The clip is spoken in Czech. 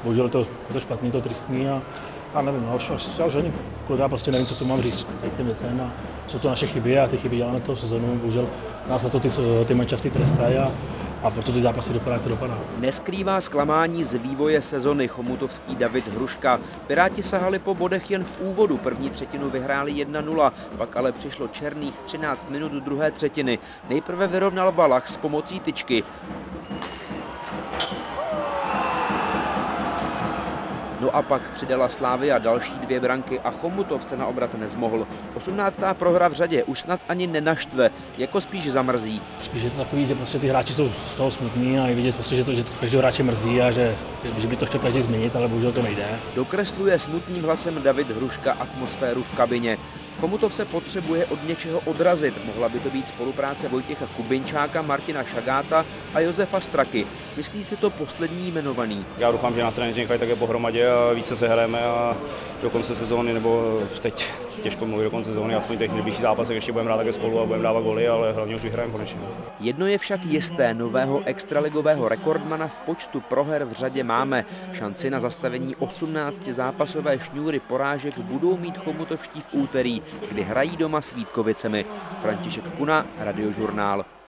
bohužel je to špatný, to tristní a nevím, no, já už ani já prostě nevím, co tu mám říct těm věcem a jsou to naše chyby a ty chyby děláme celou sezonu, bohužel nás za to ty mančafty trestají a proto ty zápasy dopadá, jak to dopadá. Neskrývá zklamání z vývoje sezony chomutovský David Hruška. Piráti sahali po bodech jen v úvodu, první třetinu vyhráli 1-0, pak ale přišlo černých 13 minut druhé třetiny. Nejprve vyrovnal Valach s pomocí tyčky. No a pak přidala Slavia další 2 branky a Chomutov se na obrat nezmohl. 18. prohra v řadě už snad ani nenaštve, jako spíš zamrzí. Spíš je to takový, že prostě ty hráči jsou z toho smutní a je vidět prostě, že to každého hráče mrzí a že by to chtěl každý změnit, ale bohužel to nejde. Dokresluje smutným hlasem David Hruška atmosféru v kabině. Chomutov se potřebuje od něčeho odrazit. Mohla by to být spolupráce Vojtěcha Kubinčáka, Martina Šagáta a Josefa Straky. Myslí si to poslední jmenovaný. Já doufám, že nás trenéři nechají také pohromadě a více se hrajeme a do konce sezóny, nebo teď těžko mluvit do konce sezóny, aspoň těch nejbližší zápasech ještě budeme hrát také spolu a budeme dávat goly, ale hlavně už vyhrajeme konečně. Jedno je však jisté, nového extraligového rekordmana v počtu proher v řadě máme. Šanci na zastavení 18 zápasové šňůry porážek budou mít chomutovští v úterý, kdy hrají doma s Vítkovicemi. František Kuna, Radiožurnál.